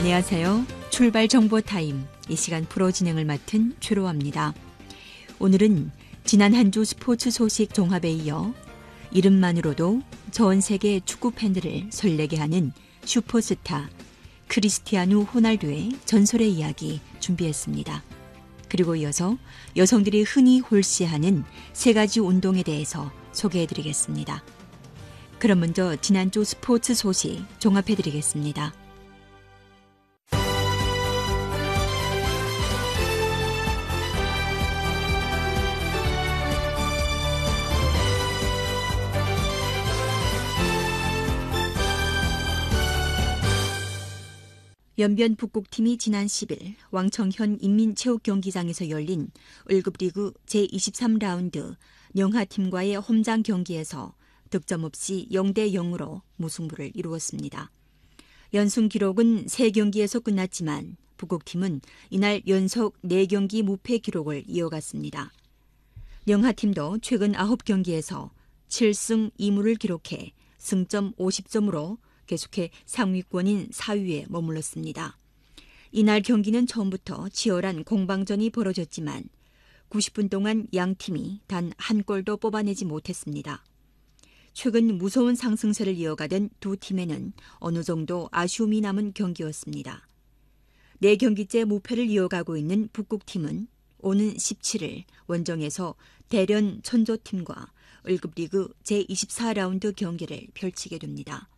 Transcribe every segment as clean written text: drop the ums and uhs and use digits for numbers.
안녕하세요. 출발 정보 타임. 이 시간 프로 진행을 맡은 최로아입니다. 오늘은 지난 한 주 스포츠 소식 종합에 이어 이름만으로도 전 세계 축구 팬들을 설레게 하는 슈퍼스타 크리스티아누 호날두의 전설의 이야기 준비했습니다. 그리고 이어서 여성들이 흔히 홀씨하는 세 가지 운동에 대해서 소개해드리겠습니다. 그럼 먼저 지난주 스포츠 소식 종합해드리겠습니다. 연변 북극팀이 지난 10일 왕청현 인민체육경기장에서 열린 월급리그 제23라운드 영하팀과의 홈장 경기에서 득점 없이 0대0으로 무승부를 이루었습니다. 연승 기록은 3경기에서 끝났지만 북극팀은 이날 연속 4경기 무패 기록을 이어갔습니다. 영하팀도 최근 9경기에서 7승 2무를 기록해 승점 50점으로 계속해 상위권인 4위에 머물렀습니다. 이날 경기는 처음부터 치열한 공방전이 벌어졌지만 90분 동안 양 팀이 단 한 골도 뽑아내지 못했습니다. 최근 무서운 상승세를 이어가던 두 팀에는 어느 정도 아쉬움이 남은 경기였습니다. 4경기째 무패를 이어가고 있는 북극팀은 오는 17일 원정에서 대련 천조팀과 월급리그 제24라운드 경기를 펼치게 됩니다.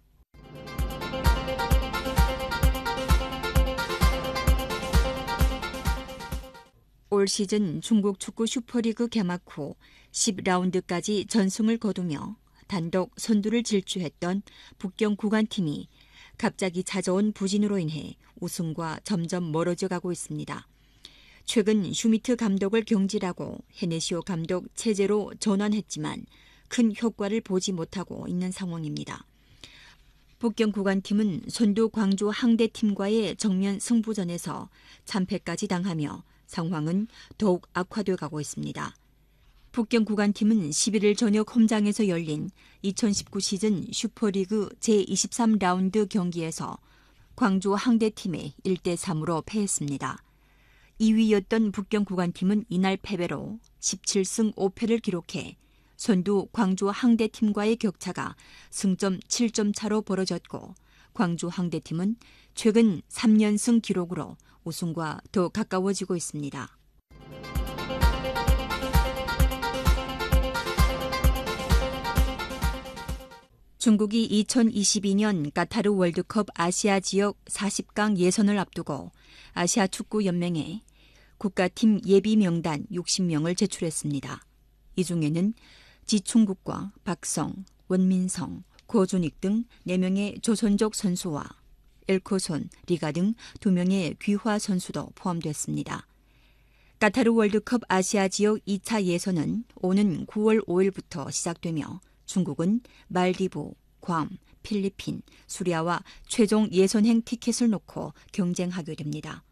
올 시즌 중국 축구 슈퍼리그 개막 후 10라운드까지 전승을 거두며 단독 선두를 질주했던 북경 구간팀이 갑자기 찾아온 부진으로 인해 우승과 점점 멀어져 가고 있습니다. 최근 슈미트 감독을 경질하고 헤네시오 감독 체제로 전환했지만 큰 효과를 보지 못하고 있는 상황입니다. 북경 구간팀은 선두 광주 항대팀과의 정면 승부전에서 참패까지 당하며 상황은 더욱 악화돼 가고 있습니다. 북경 구간팀은 11일 저녁 홈장에서 열린 2019 시즌 슈퍼리그 제23라운드 경기에서 광주 항대팀에 1대3으로 패했습니다. 2위였던 북경 구간팀은 이날 패배로 17승 5패를 기록해 선두 광주 항대팀과의 격차가 승점 7점 차로 벌어졌고 광주 항대팀은 최근 3연승 기록으로 우승과 더 가까워지고 있습니다. 중국이 2022년 카타르 월드컵 아시아 지역 40강 예선을 앞두고 아시아 축구 연맹에 국가팀 예비 명단 60명을 제출했습니다. 이 중에는 지충국과 박성, 원민성, 고준익 등 4명의 조선족 선수와 엘코손, 리가 등 2명의 귀화 선수도 포함됐습니다. 카타르 월드컵 아시아 지역 2차 예선은 오는 9월 5일부터 시작되며 중국은 말디브, 괌, 필리핀, 수리아와 최종 예선행 티켓을 놓고 경쟁하게 됩니다.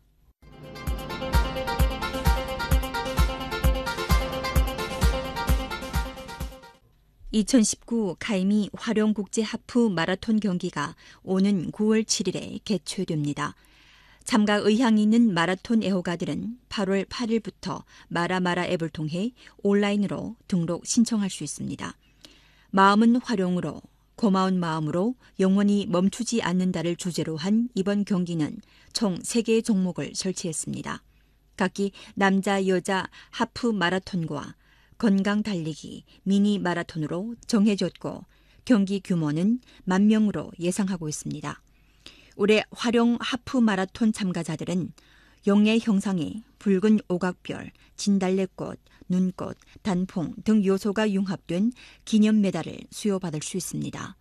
2019 카이미 화룡국제 하프 마라톤 경기가 오는 9월 7일에 개최됩니다. 참가 의향이 있는 마라톤 애호가들은 8월 8일부터 마라마라 앱을 통해 온라인으로 등록 신청할 수 있습니다. 마음은 화룡으로, 고마운 마음으로 영원히 멈추지 않는다를 주제로 한 이번 경기는 총 3개의 종목을 설치했습니다. 각기 남자, 여자 하프 마라톤과 건강 달리기, 미니 마라톤으로 정해졌고 경기 규모는 10,000명으로 예상하고 있습니다. 올해 화룡 하프 마라톤 참가자들은 영예 형상의 붉은 오각별, 진달래꽃, 눈꽃, 단풍 등 요소가 융합된 기념 메달을 수여받을 수 있습니다.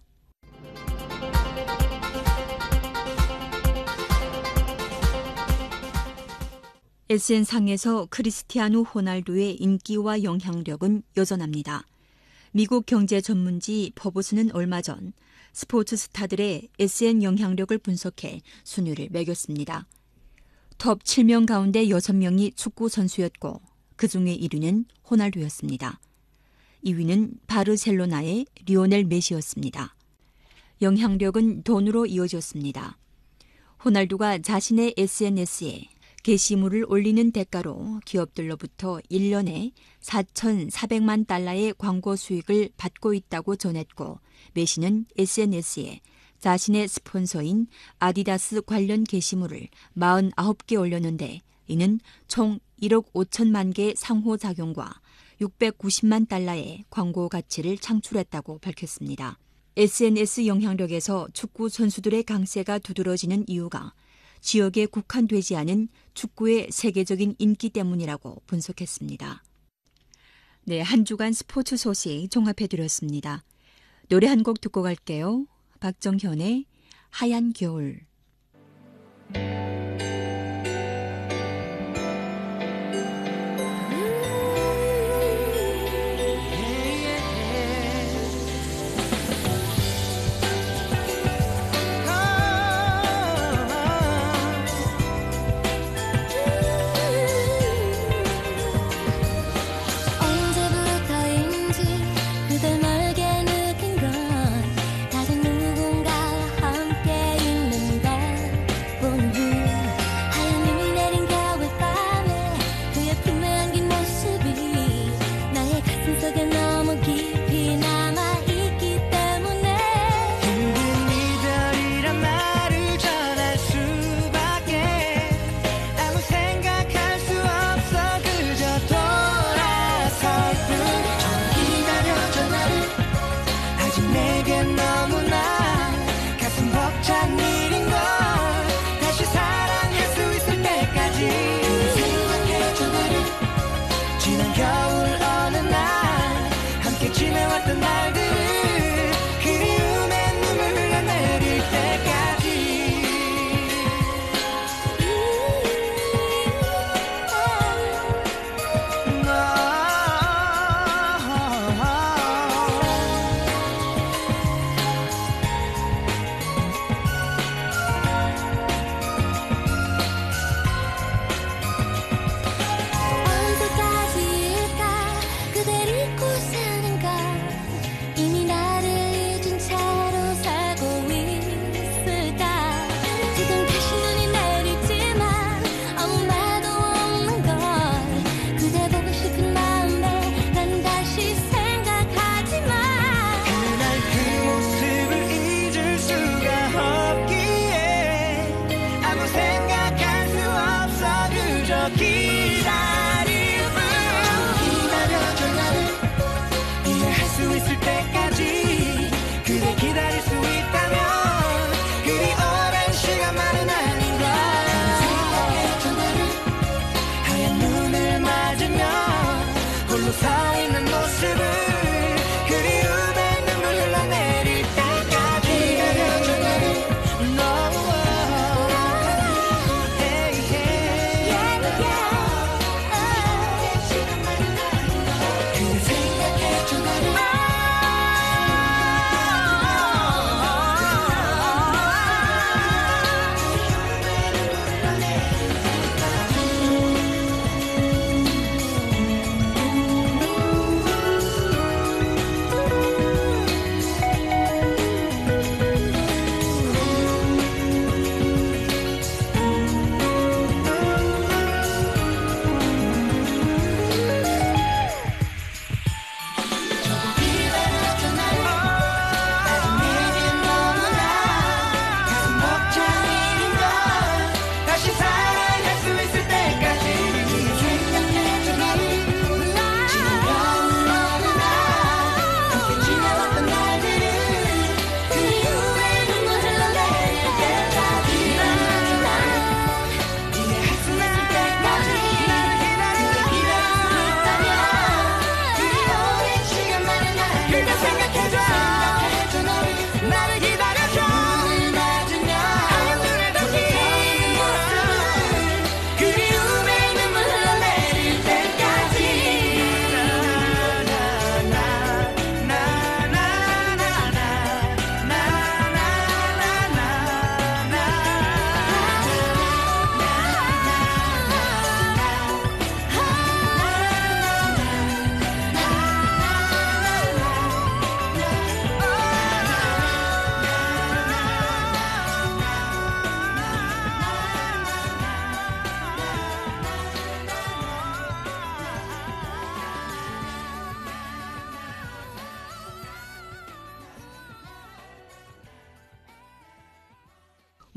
SN상에서 크리스티아누 호날두의 인기와 영향력은 여전합니다. 미국 경제 전문지 포브스는 얼마 전 스포츠 스타들의 SN 영향력을 분석해 순위를 매겼습니다. 톱 7명 가운데 6명이 축구 선수였고 그중에 1위는 호날두였습니다. 2위는 바르셀로나의 리오넬 메시였습니다. 영향력은 돈으로 이어졌습니다. 호날두가 자신의 SNS에 게시물을 올리는 대가로 기업들로부터 1년에 4,400만 달러의 광고 수익을 받고 있다고 전했고, 메시는 SNS에 자신의 스폰서인 아디다스 관련 게시물을 49개 올렸는데 이는 총 1억 5천만 개 상호작용과 690만 달러의 광고 가치를 창출했다고 밝혔습니다. SNS 영향력에서 축구 선수들의 강세가 두드러지는 이유가 지역에 국한되지 않은 축구의 세계적인 인기 때문이라고 분석했습니다. 네, 한 주간 스포츠 소식 종합해드렸습니다. 노래 한 곡 듣고 갈게요. 박정현의 하얀 겨울.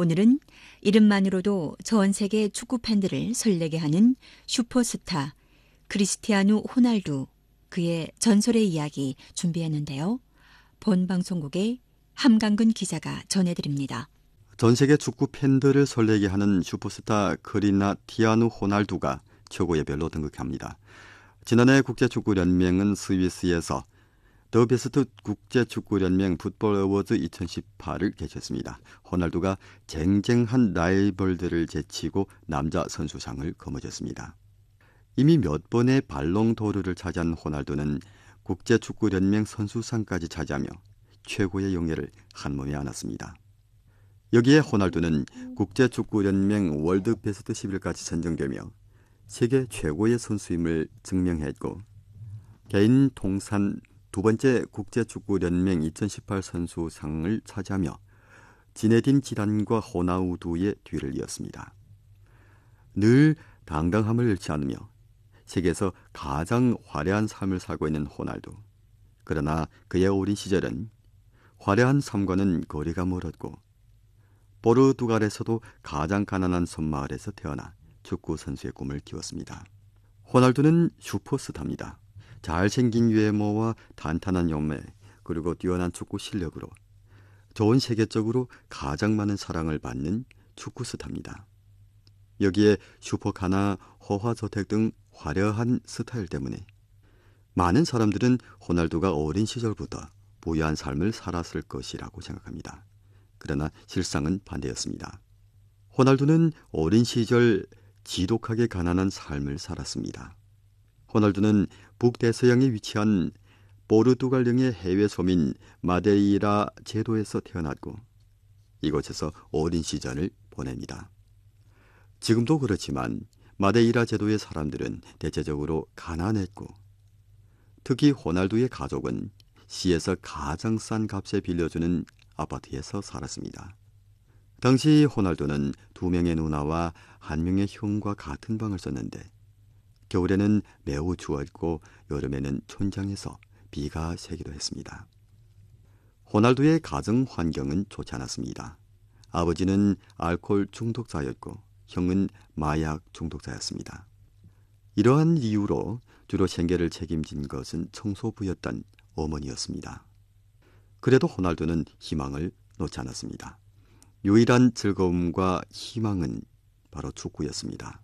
오늘은 이름만으로도 전 세계 축구 팬들을 설레게 하는 슈퍼스타 크리스티아누 호날두, 그의 전설의 이야기 준비했는데요. 본 방송국의 함강근 기자가 전해드립니다. 전 세계 축구 팬들을 설레게 하는 슈퍼스타 크리스티아누 호날두가 최고의 별로 등극합니다. 지난해 국제축구연맹은 스위스에서 더 베스트 국제축구연맹 풋볼 어워즈 2018을 개최했습니다. 호날두가 쟁쟁한 라이벌들을 제치고 남자 선수상을 거머쥐었습니다. 이미 몇 번의 발롱도르를 차지한 호날두는 국제축구연맹 선수상까지 차지하며 최고의 영예를 한몸에 안았습니다. 여기에 호날두는 국제축구연맹 월드 베스트 11까지 선정되며 세계 최고의 선수임을 증명했고, 개인 통산 두 번째 국제축구연맹 2018 선수상을 차지하며 지네딘 지단과 호나우두의 뒤를 이었습니다. 늘 당당함을 잃지 않으며 세계에서 가장 화려한 삶을 살고 있는 호날두. 그러나 그의 어린 시절은 화려한 삶과는 거리가 멀었고, 포르투갈에서도 가장 가난한 섬마을에서 태어나 축구 선수의 꿈을 키웠습니다. 호날두는 슈퍼스타입니다. 잘생긴 외모와 탄탄한 연매, 그리고 뛰어난 축구 실력으로 전 세계적으로 가장 많은 사랑을 받는 축구 스타입니다. 여기에 슈퍼카나 호화저택 등 화려한 스타일 때문에 많은 사람들은 호날두가 어린 시절부터 부유한 삶을 살았을 것이라고 생각합니다. 그러나 실상은 반대였습니다. 호날두는 어린 시절 지독하게 가난한 삶을 살았습니다. 호날두는 북대서양에 위치한 포르투갈령의 해외 소민 마데이라 제도에서 태어났고 이곳에서 어린 시절을 보냅니다. 지금도 그렇지만 마데이라 제도의 사람들은 대체적으로 가난했고, 특히 호날두의 가족은 시에서 가장 싼 값에 빌려주는 아파트에서 살았습니다. 당시 호날두는 2명의 누나와 1명의 형과 같은 방을 썼는데 겨울에는 매우 추웠고 여름에는 촌장에서 비가 새기도 했습니다. 호날두의 가정 환경은 좋지 않았습니다. 아버지는 알코올 중독자였고 형은 마약 중독자였습니다. 이러한 이유로 주로 생계를 책임진 것은 청소부였던 어머니였습니다. 그래도 호날두는 희망을 놓지 않았습니다. 유일한 즐거움과 희망은 바로 축구였습니다.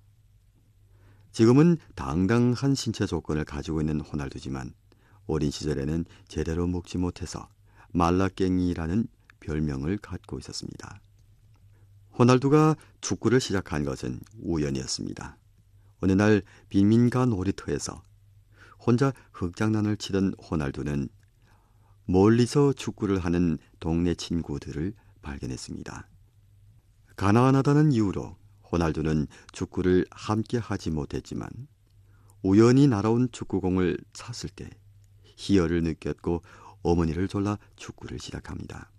지금은 당당한 신체 조건을 가지고 있는 호날두지만 어린 시절에는 제대로 먹지 못해서 말라깽이라는 별명을 갖고 있었습니다. 호날두가 축구를 시작한 것은 우연이었습니다. 어느 날 빈민가 놀이터에서 혼자 흙장난을 치던 호날두는 멀리서 축구를 하는 동네 친구들을 발견했습니다. 가난하다는 이유로 호날두는 축구를 함께 하지 못했지만 우연히 날아온 축구공을 찼을 때 희열을 느꼈고 어머니를 졸라 축구를 시작합니다.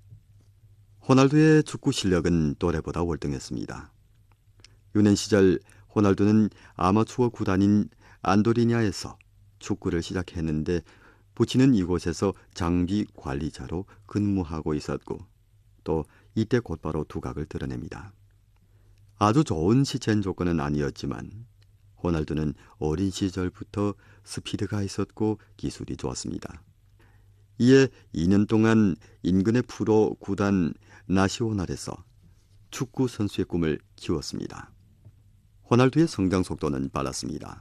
호날두의 축구 실력은 또래보다 월등했습니다. 유년 시절 호날두는 아마추어 구단인 안도리냐에서 축구를 시작했는데 부친은 이곳에서 장비 관리자로 근무하고 있었고 또 이때 곧바로 두각을 드러냅니다. 아주 좋은 시체인 조건은 아니었지만 호날두는 어린 시절부터 스피드가 있었고 기술이 좋았습니다. 이에 2년 동안 인근의 프로 구단 나시오날에서 축구 선수의 꿈을 키웠습니다. 호날두의 성장 속도는 빨랐습니다.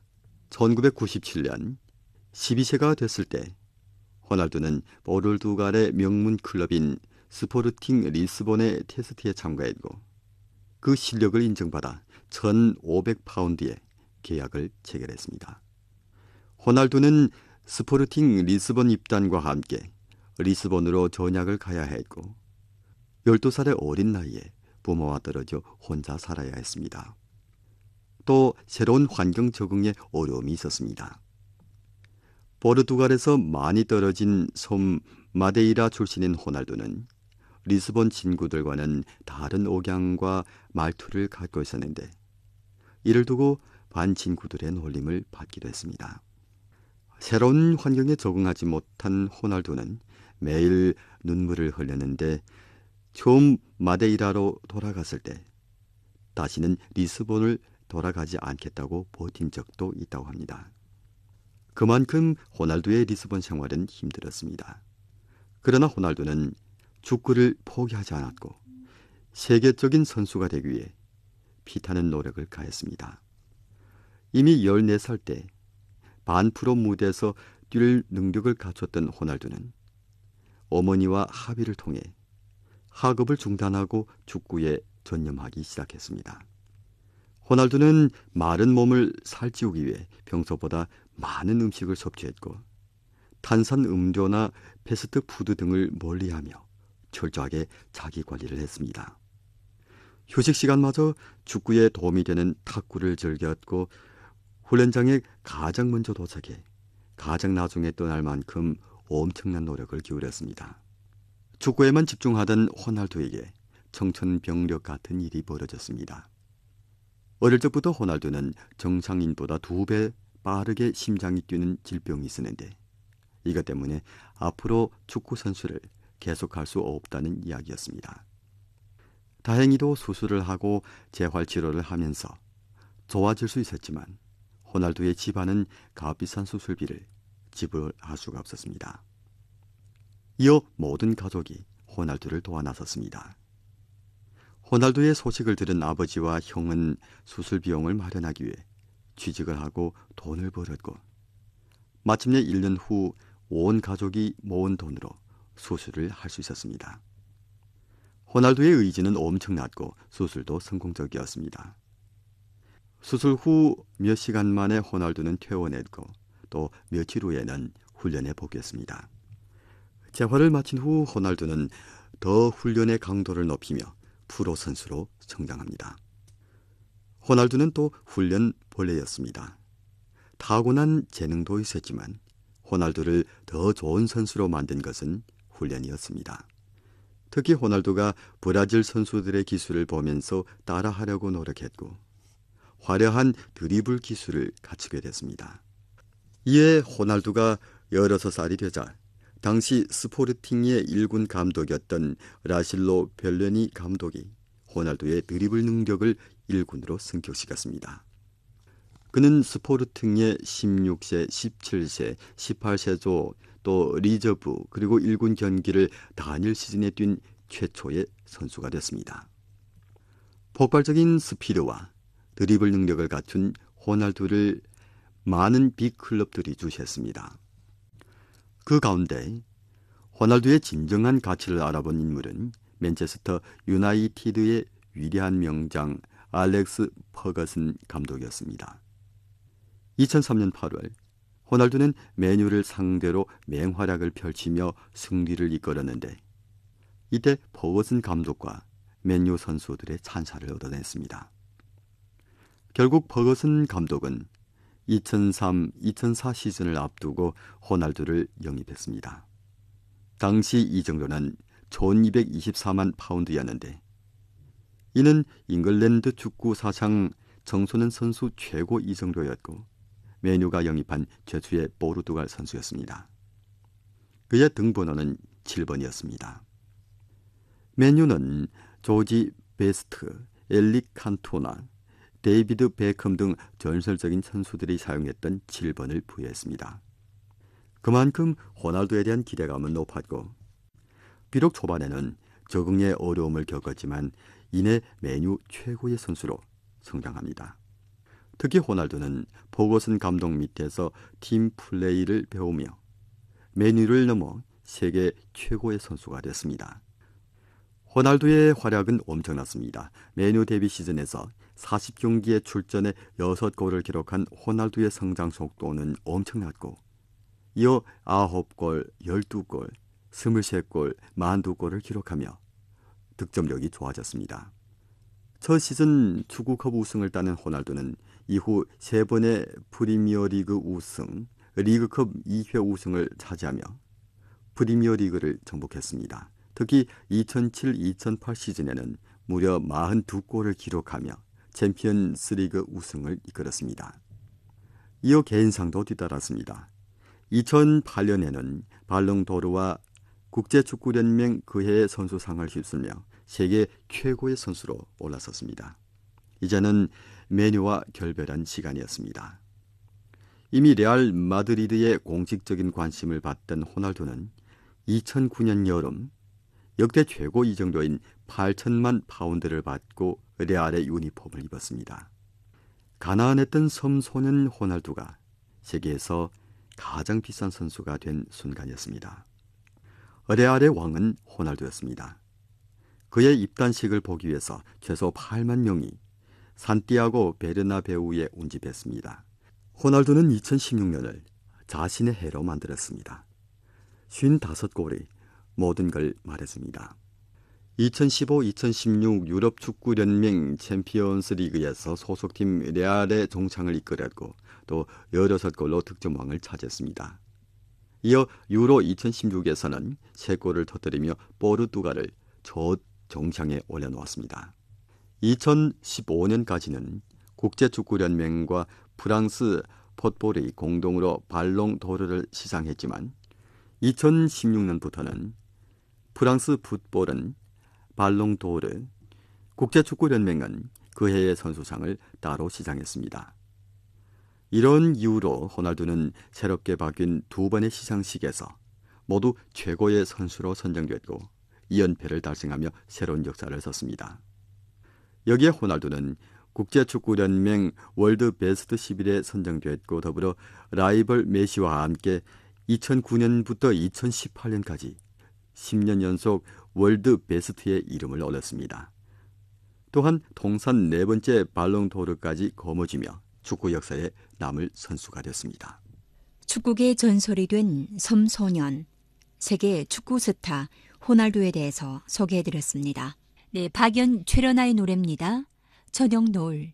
1997년 12세가 됐을 때 호날두는 포르투갈의 명문 클럽인 스포르팅 리스본의 테스트에 참가했고 그 실력을 인정받아 1,500파운드의 계약을 체결했습니다. 호날두는 스포르팅 리스본 입단과 함께 리스본으로 전역을 가야 했고 12살의 어린 나이에 부모와 떨어져 혼자 살아야 했습니다. 또 새로운 환경 적응에 어려움이 있었습니다. 포르투갈에서 많이 떨어진 섬 마데이라 출신인 호날두는 리스본 친구들과는 다른 억양과 말투를 갖고 있었는데 이를 두고 반 친구들의 놀림을 받기도 했습니다. 새로운 환경에 적응하지 못한 호날두는 매일 눈물을 흘렸는데 처음 마데이라로 돌아갔을 때 다시는 리스본을 돌아가지 않겠다고 버틴 적도 있다고 합니다. 그만큼 호날두의 리스본 생활은 힘들었습니다. 그러나 호날두는 축구를 포기하지 않았고 세계적인 선수가 되기 위해 피타는 노력을 가했습니다. 이미 14살 때 반프로 무대에서 뛸 능력을 갖췄던 호날두는 어머니와 합의를 통해 학업을 중단하고 축구에 전념하기 시작했습니다. 호날두는 마른 몸을 살찌우기 위해 평소보다 많은 음식을 섭취했고 탄산 음료나 패스트푸드 등을 멀리하며 철저하게 자기 관리를 했습니다. 휴식 시간마저 축구에 도움이 되는 탁구를 즐겼고 훈련장에 가장 먼저 도착해 가장 나중에 떠날 만큼 엄청난 노력을 기울였습니다. 축구에만 집중하던 호날두에게 청천벽력 같은 일이 벌어졌습니다. 어릴 적부터 호날두는 정상인보다 2배 빠르게 심장이 뛰는 질병이 있었는데 이것 때문에 앞으로 축구 선수를 계속할 수 없다는 이야기였습니다. 다행히도 수술을 하고 재활치료를 하면서 좋아질 수 있었지만 호날두의 집안은 값비싼 수술비를 지불할 수가 없었습니다. 이어 모든 가족이 호날두를 도와 나섰습니다. 호날두의 소식을 들은 아버지와 형은 수술 비용을 마련하기 위해 취직을 하고 돈을 벌었고 마침내 1년 후 온 가족이 모은 돈으로 수술을 할 수 있었습니다. 호날두의 의지는 엄청났고 수술도 성공적이었습니다. 수술 후 몇 시간 만에 호날두는 퇴원했고 또 며칠 후에는 훈련에 복귀했습니다. 재활을 마친 후 호날두는 더 훈련의 강도를 높이며 프로 선수로 성장합니다. 호날두는 또 훈련 벌레였습니다. 타고난 재능도 있었지만 호날두를 더 좋은 선수로 만든 것은 훈련이었습니다. 특히 호날두가 브라질 선수들의 기술을 보면서 따라하려고 노력했고 화려한 드리블 기술을 갖추게 됐습니다. 이에 호날두가 16살이 되자 당시 스포르팅의 1군 감독이었던 라실로 벨레니 감독이 호날두의 드리블 능력을 1군으로 승격시켰습니다. 그는 스포르팅의 16세, 17세, 18세조 또 리저브 그리고 1군 경기를 단일 시즌에 뛴 최초의 선수가 됐습니다. 폭발적인 스피드와 드리블 능력을 갖춘 호날두를 많은 빅클럽들이 주시했습니다. 그 가운데 호날두의 진정한 가치를 알아본 인물은 맨체스터 유나이티드의 위대한 명장 알렉스 퍼거슨 감독이었습니다. 2003년 8월 호날두는 맨유를 상대로 맹활약을 펼치며 승리를 이끌었는데 이때 퍼거슨 감독과 맨유 선수들의 찬사를 얻어냈습니다. 결국 퍼거슨 감독은 2003-2004 시즌을 앞두고 호날두를 영입했습니다. 당시 이 정도는 1224만 파운드였는데 이는 잉글랜드 축구 사상 청소년 선수 최고 이정도였고 메뉴가 영입한 최초의 포르투갈 선수였습니다. 그의 등번호는 7번이었습니다. 메뉴는 조지 베스트, 엘릭 칸토나, 데이비드 베컴 등 전설적인 선수들이 사용했던 7번을 부여했습니다. 그만큼 호날두에 대한 기대감은 높았고 비록 초반에는 적응에 어려움을 겪었지만 이내 메뉴 최고의 선수로 성장합니다. 특히 호날두는 포거슨 감독 밑에서 팀 플레이를 배우며 메뉴를 넘어 세계 최고의 선수가 됐습니다. 호날두의 활약은 엄청났습니다. 메뉴 데뷔 시즌에서 40경기에 출전해 6골을 기록한 호날두의 성장 속도는 엄청났고 이어 9골, 12골, 23골, 42골을 기록하며 득점력이 좋아졌습니다. 첫 시즌 축구컵 우승을 따낸 호날두는 이후 3번의 프리미어리그 우승, 리그컵 2회 우승을 차지하며 프리미어리그를 정복했습니다. 특히 2007-2008 시즌에는 무려 42골을 기록하며 챔피언스리그 우승을 이끌었습니다. 이어 개인상도 뒤따랐습니다. 2008년에는 발롱도르와 국제축구연맹 그해의 선수상을 휩쓸며 세계 최고의 선수로 올라섰습니다. 이제는 메뉴와 결별한 시간이었습니다. 이미 레알 마드리드의 공식적인 관심을 받던 호날두는 2009년 여름 역대 최고 이정도인 8천만 파운드를 받고 레알의 유니폼을 입었습니다. 가난했던 섬소년 호날두가 세계에서 가장 비싼 선수가 된 순간이었습니다. 레알의 왕은 호날두였습니다. 그의 입단식을 보기 위해서 최소 8만 명이 산티아고 베르나베우에 운집했습니다. 호날두는 2016년을 자신의 해로 만들었습니다. 55골이 모든 걸 말해줍니다. 2015-2016 유럽 축구연맹 챔피언스 리그에서 소속팀 레알의 종창을 이끌었고 또 16골로 득점왕을 차지했습니다. 이어 유로 2016에서는 3골을 터뜨리며 포르투갈을 정상에 올려놓았습니다. 2015년까지는 국제축구연맹과 프랑스 풋볼이 공동으로 발롱도르를 시상했지만 2016년부터는 프랑스 풋볼은 발롱도르, 국제축구연맹은 그 해의 선수상을 따로 시상했습니다. 이런 이유로 호날두는 새롭게 바뀐 2번의 시상식에서 모두 최고의 선수로 선정됐고 2연패를 달성하며 새로운 역사를 썼습니다. 여기에 호날두는 국제축구연맹 월드 베스트 11에 선정됐고 더불어 라이벌 메시와 함께 2009년부터 2018년까지 10년 연속 월드 베스트의 이름을 올렸습니다. 또한 통산 4번째 발롱도르까지 거머쥐며 축구 역사에 남을 선수가 됐습니다. 축구계의 전설이 된 섬소년, 세계 축구 스타 호날두에 대해서 소개해드렸습니다. 네, 박연 최련아의 노래입니다. 저녁 노을.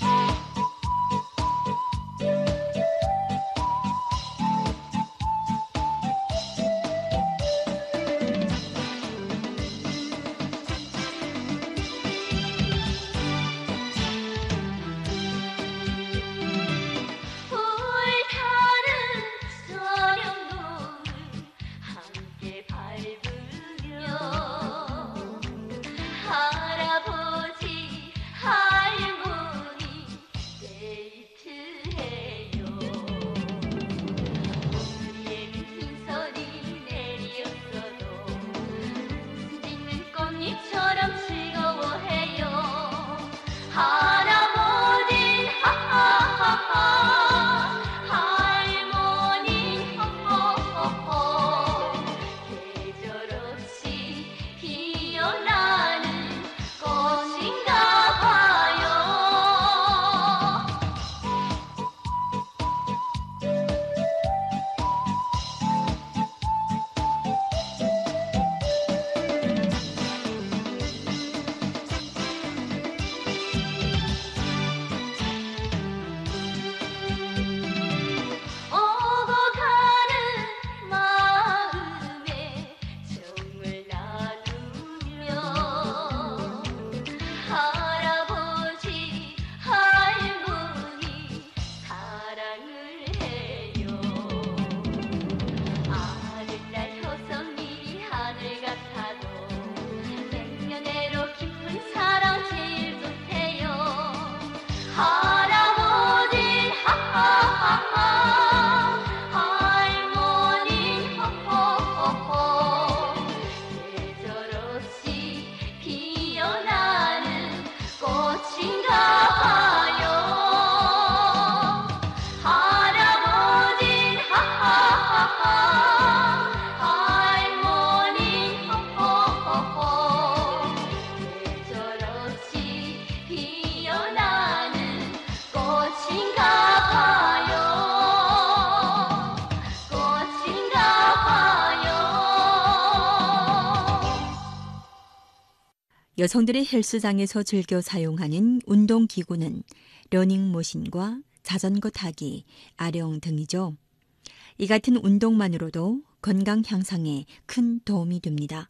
여성들의 헬스장에서 즐겨 사용하는 운동기구는 러닝머신과 자전거 타기, 아령 등이죠. 이 같은 운동만으로도 건강 향상에 큰 도움이 됩니다.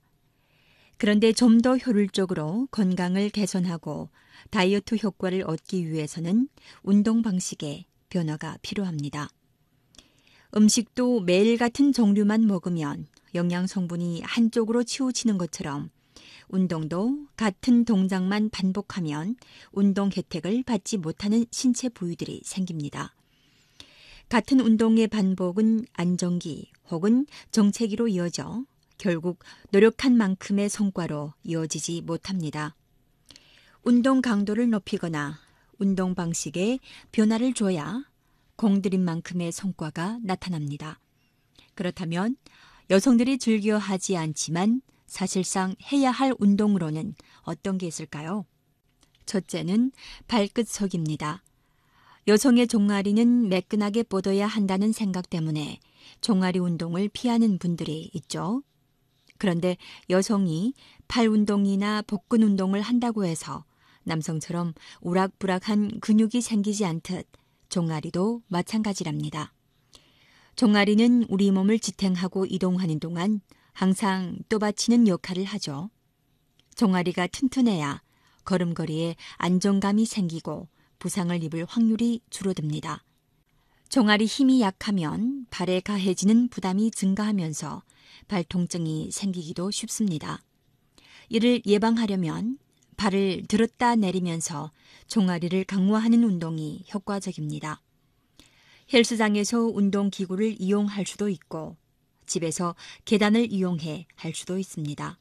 그런데 좀 더 효율적으로 건강을 개선하고 다이어트 효과를 얻기 위해서는 운동 방식에 변화가 필요합니다. 음식도 매일 같은 종류만 먹으면 영양 성분이 한쪽으로 치우치는 것처럼 운동도 같은 동작만 반복하면 운동 혜택을 받지 못하는 신체 부위들이 생깁니다. 같은 운동의 반복은 안정기 혹은 정체기로 이어져 결국 노력한 만큼의 성과로 이어지지 못합니다. 운동 강도를 높이거나 운동 방식에 변화를 줘야 공들인 만큼의 성과가 나타납니다. 그렇다면 여성들이 즐겨 하지 않지만 사실상 해야 할 운동으로는 어떤 게 있을까요? 첫째는 발끝서기입니다. 여성의 종아리는 매끈하게 뻗어야 한다는 생각 때문에 종아리 운동을 피하는 분들이 있죠. 그런데 여성이 팔 운동이나 복근 운동을 한다고 해서 남성처럼 우락부락한 근육이 생기지 않듯 종아리도 마찬가지랍니다. 종아리는 우리 몸을 지탱하고 이동하는 동안 항상 또받치는 역할을 하죠. 종아리가 튼튼해야 걸음걸이에 안정감이 생기고 부상을 입을 확률이 줄어듭니다. 종아리 힘이 약하면 발에 가해지는 부담이 증가하면서 발 통증이 생기기도 쉽습니다. 이를 예방하려면 발을 들었다 내리면서 종아리를 강화하는 운동이 효과적입니다. 헬스장에서 운동기구를 이용할 수도 있고 집에서 계단을 이용해 할 수도 있습니다.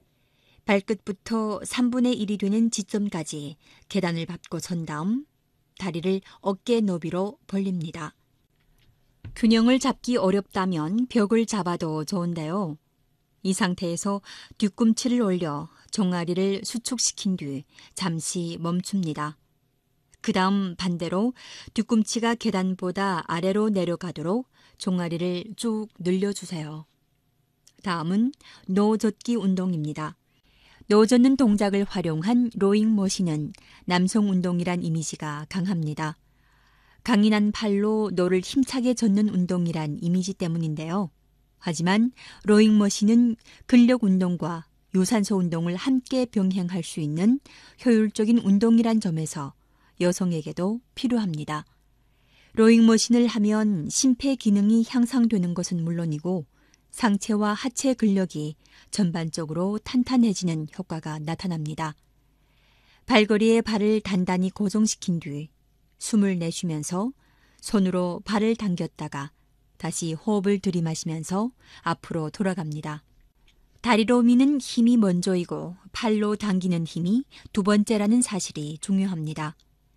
발끝부터 3분의 1이 되는 지점까지 계단을 밟고 선 다음 다리를 어깨 너비로 벌립니다. 균형을 잡기 어렵다면 벽을 잡아도 좋은데요. 이 상태에서 뒤꿈치를 올려 종아리를 수축시킨 뒤 잠시 멈춥니다. 그 다음 반대로 뒤꿈치가 계단보다 아래로 내려가도록 종아리를 쭉 늘려주세요. 다음은 노젓기 운동입니다. 노젓는 동작을 활용한 로잉머신은 남성 운동이란 이미지가 강합니다. 강인한 팔로 노를 힘차게 젓는 운동이란 이미지 때문인데요. 하지만 로잉머신은 근력 운동과 유산소 운동을 함께 병행할 수 있는 효율적인 운동이란 점에서 여성에게도 필요합니다. 로잉머신을 하면 심폐 기능이 향상되는 것은 물론이고 상체와 하체 근력이 전반적으로 탄탄해지는 효과가 나타납니다. 발걸이에 발을 단단히 고정시킨 뒤 숨을 내쉬면서 손으로 발을 당겼다가 다시 호흡을 들이마시면서 앞으로 돌아갑니다. 다리로 미는 힘이 먼저이고 팔로 당기는 힘이 두 번째라는 사실이 중요합니다.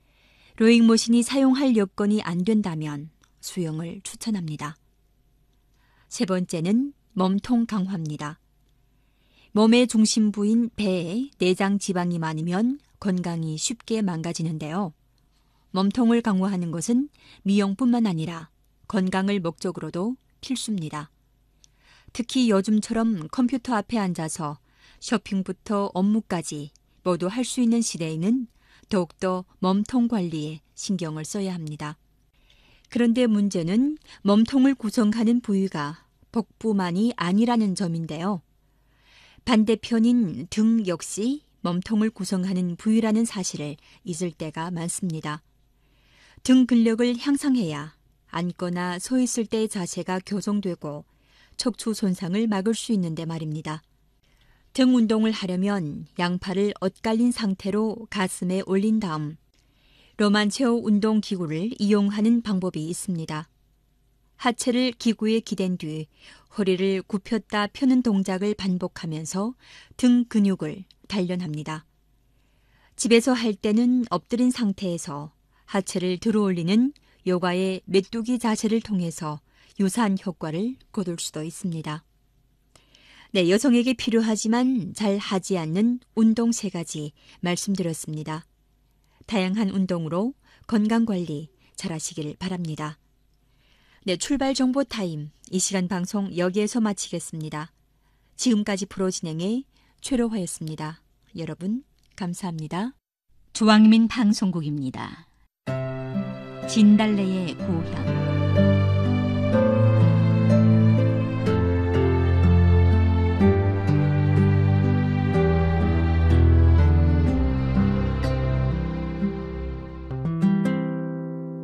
로잉머신이 사용할 여건이 안 된다면 수영을 추천합니다. 세 번째는 몸통 강화입니다. 몸의 중심부인 배에 내장 지방이 많으면 건강이 쉽게 망가지는데요. 몸통을 강화하는 것은 미용뿐만 아니라 건강을 목적으로도 필수입니다. 특히 요즘처럼 컴퓨터 앞에 앉아서 쇼핑부터 업무까지 모두 할 수 있는 시대에는 더욱더 몸통 관리에 신경을 써야 합니다. 그런데 문제는 몸통을 구성하는 부위가 복부만이 아니라는 점인데요. 반대편인 등 역시 몸통을 구성하는 부위라는 사실을 잊을 때가 많습니다. 등 근력을 향상해야 앉거나 서 있을 때의 자세가 교정되고 척추 손상을 막을 수 있는데 말입니다. 등 운동을 하려면 양팔을 엇갈린 상태로 가슴에 올린 다음 로만체어 운동 기구를 이용하는 방법이 있습니다. 하체를 기구에 기댄 뒤 허리를 굽혔다 펴는 동작을 반복하면서 등 근육을 단련합니다. 집에서 할 때는 엎드린 상태에서 하체를 들어올리는 요가의 메뚜기 자세를 통해서 유사한 효과를 거둘 수도 있습니다. 네, 여성에게 필요하지만 잘 하지 않는 운동 3가지 말씀드렸습니다. 다양한 운동으로 건강관리 잘 하시길 바랍니다. 네, 출발 정보 타임. 이 시간 방송 여기에서 마치겠습니다. 지금까지 프로 진행의 최로화였습니다. 여러분, 감사합니다. 조왕민 방송국입니다. 진달래의 고향.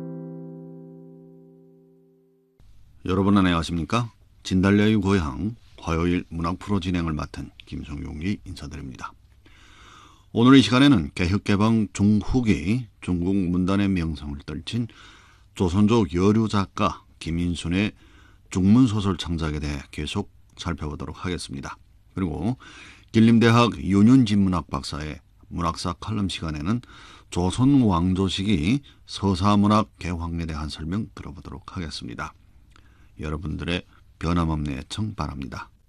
여러분 안녕하십니까? 진달래의 고향 화요일 문학 프로 진행을 맡은 김성용이 인사드립니다. 오늘 이 시간에는 개혁개방 중후기 중국 문단의 명성을 떨친 조선족 여류 작가 김인순의 중문소설 창작에 대해 계속 살펴보도록 하겠습니다. 그리고 길림대학 윤윤진문학 박사의 문학사 칼럼 시간에는 조선 왕조 시기 서사문학 개황에 대한 설명 들어보도록 하겠습니다. 여러분들의 변함없는 애청 바랍니다.